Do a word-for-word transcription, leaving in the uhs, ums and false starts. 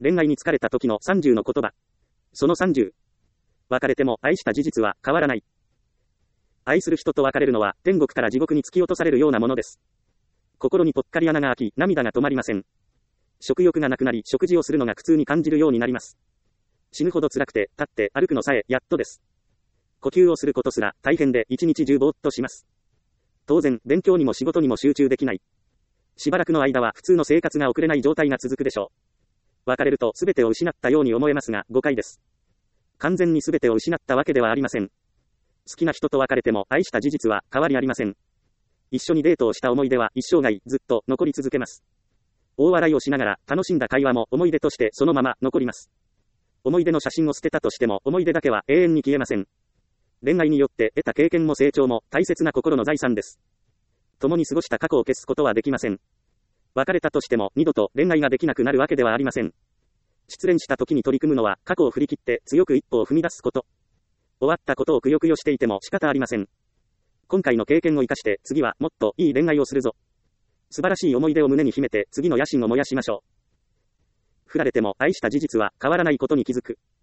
恋愛に疲れた時のさんじゅうの言葉。そのさんじゅう。別れても愛した事実は変わらない。愛する人と別れるのは天国から地獄に突き落とされるようなものです。心にぽっかり穴が開き、涙が止まりません。食欲がなくなり、食事をするのが苦痛に感じるようになります。死ぬほど辛くて、立って歩くのさえやっとです。呼吸をすることすら大変で一日中ぼーっとします。当然、勉強にも仕事にも集中できない。しばらくの間は普通の生活が送れない状態が続くでしょう。別れると全てを失ったように思えますが、誤解です。完全に全てを失ったわけではありません。好きな人と別れても愛した事実は変わりありません。一緒にデートをした思い出は一生涯ずっと残り続けます。大笑いをしながら楽しんだ会話も思い出としてそのまま残ります。思い出の写真を捨てたとしても思い出だけは永遠に消えません。恋愛によって得た経験も成長も大切な心の財産です。共に過ごした過去を消すことはできません。別れたとしても二度と恋愛ができなくなるわけではありません。失恋した時に取り組むのは過去を振り切って強く一歩を踏み出すこと。終わったことをくよくよしていても仕方ありません。今回の経験を生かして次はもっといい恋愛をするぞ。素晴らしい思い出を胸に秘めて次の野心を燃やしましょう。振られても愛した事実は変わらないことに気づく。